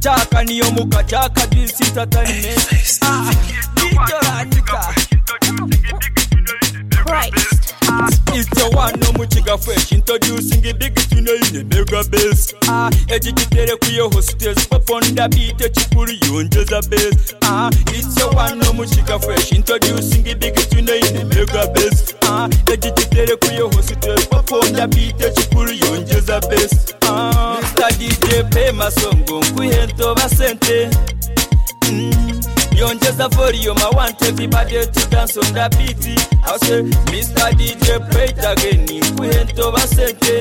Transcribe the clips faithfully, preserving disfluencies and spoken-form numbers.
chaka niyo muka chaka this entertainment. Ah, Anita. Christ. It's the one no muchiga fresh introducing the biggest you know in the mega bass. Ah, educated ku yo hostess pop on the beat chikuru yonjeza bass. Ah, it's the one no muchiga fresh introducing the biggest you know in the mega bass. Ah, educated ku yo hostess pop on the beat chikuru yonjeza bass. Ah, Mister D J pay masongo kuhento basente. Mm. Yonjeza for you, I want everybody to dance on the beat. I say, Mister D J, play it again. Kuhento basente.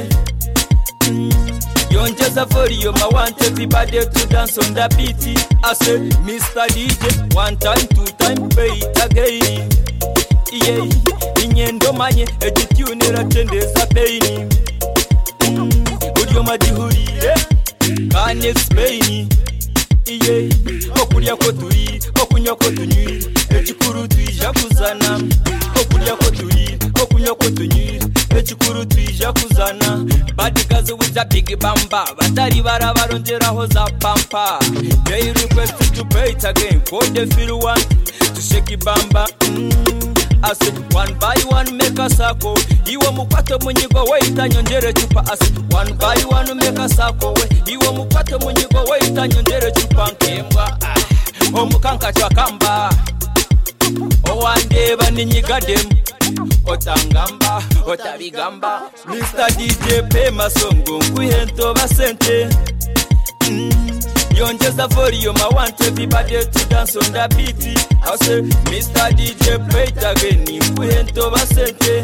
Yonjeza for you, I want everybody to dance on the beat. I say, Mister D J, one time, two time, play it again. Yeah, inyendo manye, editune ratendeza paini. Udio madihuri, can't explain. Iye, okulya ko turi, okunywa ko tunywi, ekikuru twija kuzana. Okulya ko turi, okunywa ko tunywi, ekikuru twija kuzana. Bad girls with a big bamba, batari barabarongeraho za pampa. They request to play it again, for the feel one to shake it bamba. Mm. I say one by one make a circle. Iwo mukwato munyigo waita nyonjere chupa. I say one by one make a circle. Iwo mukwato munyigo waita nyonjere chupa nkembwa. Omukanka chwakamba. Owandeba ninyigadem. Otangamba, otabigamba. Mister D J pay masongo kuhento basente. Mm. Yonjeza for you, I want everybody to dance on the beat. I say, Mister D J, play it again. Kuhento basente.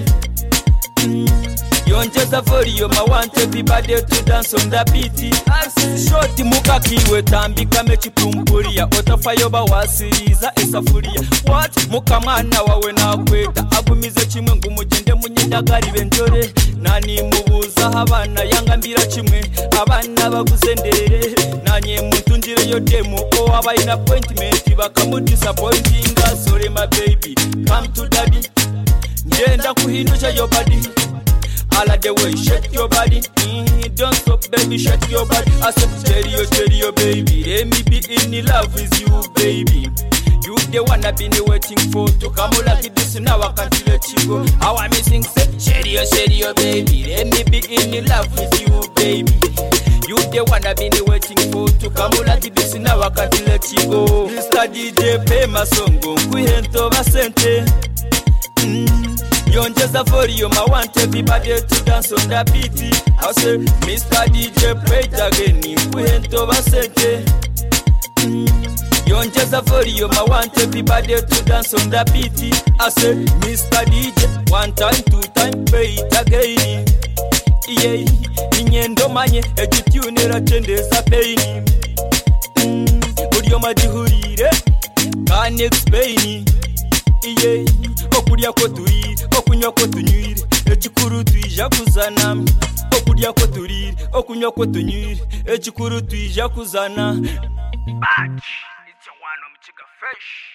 Yonjeza for you, I want everybody to dance on the beat. I say, shoti muka kiwe tambi kame chipumpuria. Otafayo bawasiriza esafuria. What? Muka mana wawe na kweta. Agumize chimwe ngumujende munyindagari benjore. Nani mubuza habana yangambira chimwe. Abana baguzendere. Nanye mutunjire yo demo. O aba in appointment. Bakamu disappointing. Sorry my baby. Come to daddy. Njenda kuhinusha your body. All of the way, shake your body. Mm, don't stop, baby, shake your body. I said, stereo, stereo, baby. Let me be in love with you, baby. You the one I've been waiting for. To come like this, now I can't let you go. How I'm missing, say, stereo, stereo, baby. Let me be in love with you, baby. You the one I've been waiting for. To come like this, now I can't let you go. Mister D J, pay my song. Kuhento basente. Mm. Yonjeza for you, I want everybody to dance on the beat. I say, Mister D J, play it again. Kuhento basente. Yonjeza for you, I want everybody to dance on the beat. I say, Mister D J, one time, two time, play it again. Yeah, inyendo manye, editune ratendeza paini. Udio madihurire, can't explain. Iye, okulya ko turi, okunywa ko tunywire, ekikuru twija kuzana. Okulya ko turi, okunywa ko tunywire, ekikuru twija kuzana. Batch, it's a one on Chica Fresh.